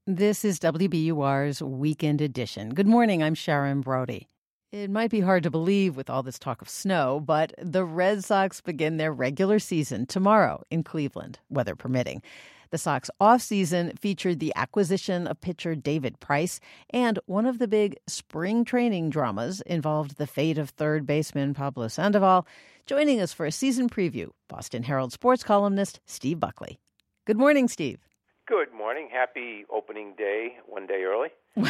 This is WBUR's Weekend Edition. Good morning, I'm Sharon Brody. It might be hard to believe with all this talk of snow, but the Red Sox begin their regular season tomorrow in Cleveland, weather permitting. The Sox offseason featured the acquisition of pitcher David Price, and one of the big spring training dramas involved the fate of third baseman Pablo Sandoval. Joining us for a season preview, Boston Herald sports columnist Steve Buckley. Good morning, Steve. Good morning. Happy opening day, one day early.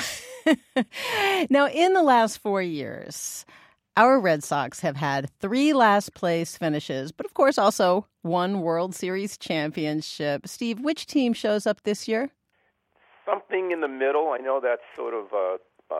Now, in the last 4 years, our Red Sox have had 3 last-place finishes, but of course also 1 World Series championship. Steve, which team shows up this year? Something in the middle. I know that's sort of a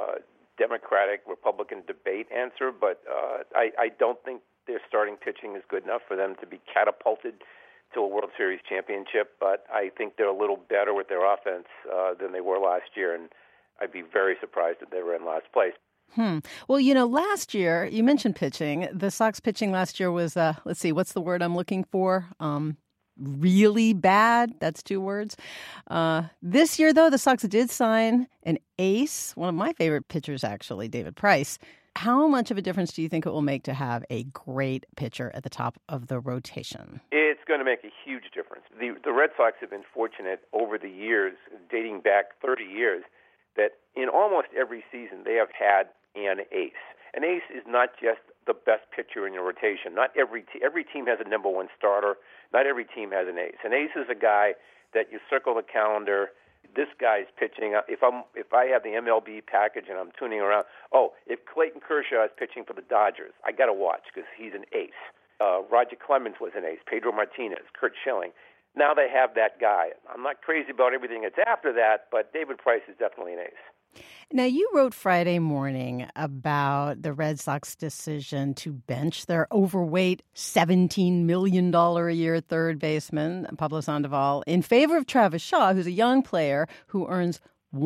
Democratic-Republican debate answer, but I don't think their starting pitching is good enough for them to be catapulted to a World Series championship, but I think they're a little better with their offense than they were last year, and I'd be very surprised if they were in last place. Well, last year, you mentioned pitching. The Sox pitching last year was, let's see, what's the word I'm looking for? Really bad. That's 2 words. This year, though, the Sox did sign an ace, one of my favorite pitchers, actually, David Price. How much of a difference do you think it will make to have a great pitcher at the top of the rotation? It's going to make a huge difference. The Red Sox have been fortunate over the years, dating back 30 years, that in almost every season they have had an ace. An ace is not just the best pitcher in your rotation. Not every team has a number 1 starter. Not every team has an ace. An ace is a guy that you circle the calendar. This guy's pitching. If I have the MLB package and I'm tuning around, if Clayton Kershaw is pitching for the Dodgers, I got to watch because he's an ace. Roger Clemens was an ace. Pedro Martinez, Curt Schilling. Now they have that guy. I'm not crazy about everything that's after that, but David Price is definitely an ace. Now, you wrote Friday morning about the Red Sox decision to bench their overweight $17 million a year third baseman, Pablo Sandoval, in favor of Travis Shaw, who's a young player who earns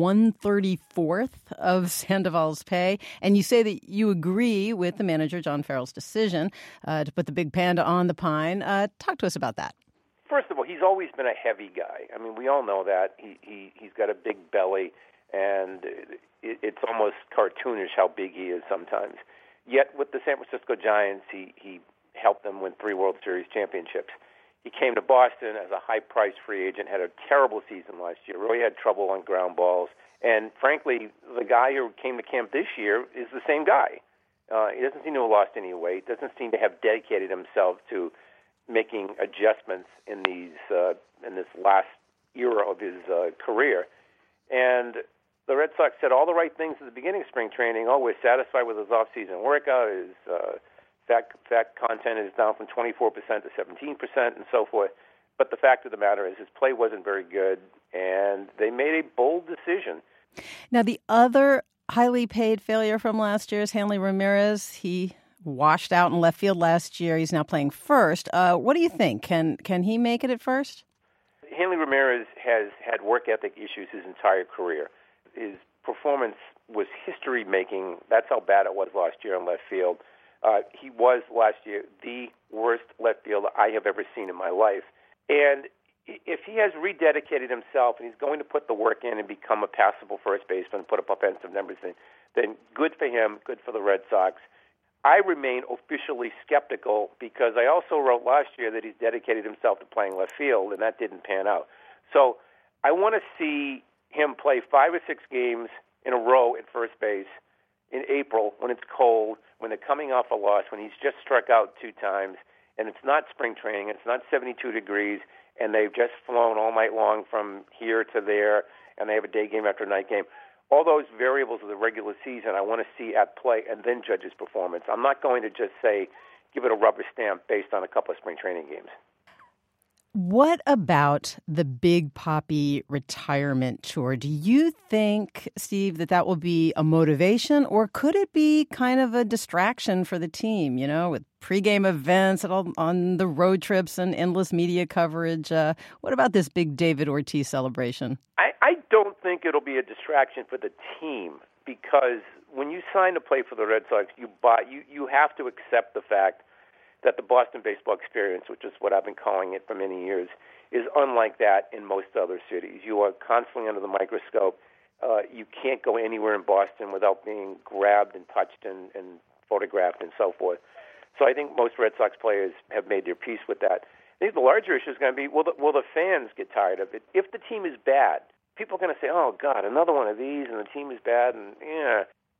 1/34th of Sandoval's pay. And you say that you agree with the manager, John Farrell's decision to put the big panda on the pine. Talk to us about that. First of all, he's always been a heavy guy. I mean, we all know that. He's got a big belly, and it's almost cartoonish how big he is sometimes. Yet with the San Francisco Giants, he helped them win 3 World Series championships. He came to Boston as a high-priced free agent, had a terrible season last year, really had trouble on ground balls. And frankly, the guy who came to camp this year is the same guy. He doesn't seem to have lost any weight, doesn't seem to have dedicated himself to making adjustments in this last era of his career. And the Red Sox said all the right things at the beginning of spring training. We're satisfied with his off-season workout. His fat content is down from 24% to 17% and so forth. But the fact of the matter is his play wasn't very good, and they made a bold decision. Now, the other highly paid failure from last year is Hanley Ramirez. He washed out in left field last year. He's now playing first. What do you think? Can he make it at first? Hanley Ramirez has had work ethic issues his entire career. His performance was history-making. That's how bad it was last year in left field. He was last year the worst left fielder I have ever seen in my life. And if he has rededicated himself and he's going to put the work in and become a passable first baseman and put up offensive numbers, then good for him, good for the Red Sox. I remain officially skeptical because I also wrote last year that he's dedicated himself to playing left field, and that didn't pan out. So I want to see him play 5 or 6 games in a row at first base in April when it's cold, when they're coming off a loss, when he's just struck out 2 times, and it's not spring training, it's not 72 degrees, and they've just flown all night long from here to there, and they have a day game after a night game. All those variables of the regular season I want to see at play and then judge his performance. I'm not going to just say, give it a rubber stamp based on a couple of spring training games. What about the Big Papi retirement tour? Do you think, Steve, that will be a motivation, or could it be kind of a distraction for the team, with pregame events on the road trips and endless media coverage? What about this big David Ortiz celebration? I don't think it'll be a distraction for the team, because when you sign to play for the Red Sox, you have to accept the fact that the Boston baseball experience, which is what I've been calling it for many years, is unlike that in most other cities. You are constantly under the microscope. You can't go anywhere in Boston without being grabbed and touched and photographed and so forth. So I think most Red Sox players have made their peace with that. I think the larger issue is going to be, will the fans get tired of it? If the team is bad, people are going to say, oh, God, another one of these, and the team is bad, and yeah.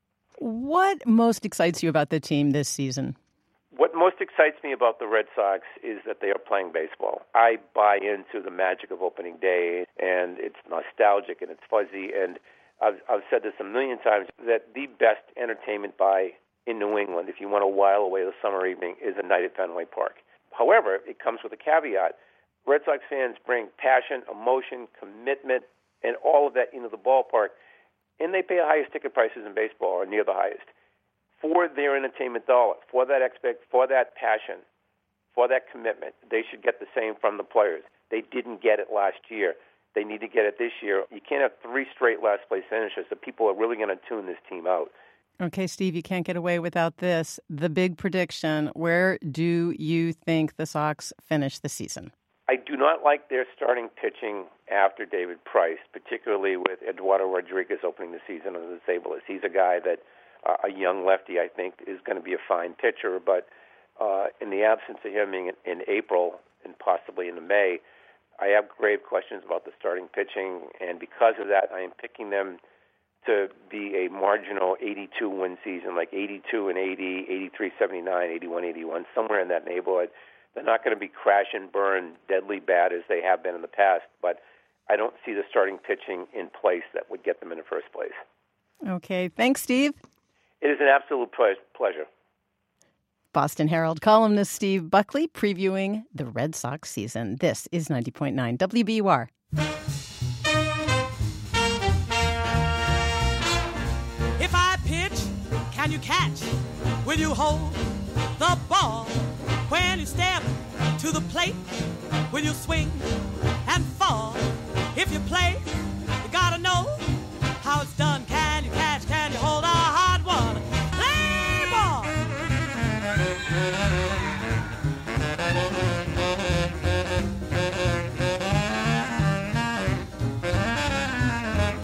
What most excites you about the team this season? What most excites me about the Red Sox is that they are playing baseball. I buy into the magic of opening day, and it's nostalgic and it's fuzzy, and I've said this a million times, that the best entertainment in New England, if you want to while away the summer evening, is a night at Fenway Park. However, it comes with a caveat. Red Sox fans bring passion, emotion, commitment, and all of that into the ballpark, and they pay the highest ticket prices in baseball, or near the highest, for their entertainment dollar, for that for that passion, for that commitment. They should get the same from the players. They didn't get it last year. They need to get it this year. You can't have 3 straight last-place finishes. The people are really going to tune this team out. Okay, Steve, you can't get away without this. The big prediction, where do you think the Sox finish the season? I do not like their starting pitching after David Price, particularly with Eduardo Rodriguez opening the season as a disabled. He's a guy that, a young lefty, I think, is going to be a fine pitcher, but in the absence of him in April and possibly into May, I have grave questions about the starting pitching, and because of that, I am picking them to be a marginal 82-win season, like 82 and 80, 83-79, 81-81, somewhere in that neighborhood. They're not going to be crash and burn deadly bad as they have been in the past, but I don't see the starting pitching in place that would get them in the first place. Okay. Thanks, Steve. It is an absolute pleasure. Boston Herald columnist Steve Buckley previewing the Red Sox season. This is 90.9 WBUR. If I pitch, can you catch? Will you hold the ball? When you step to the plate, will you swing and fall? If you play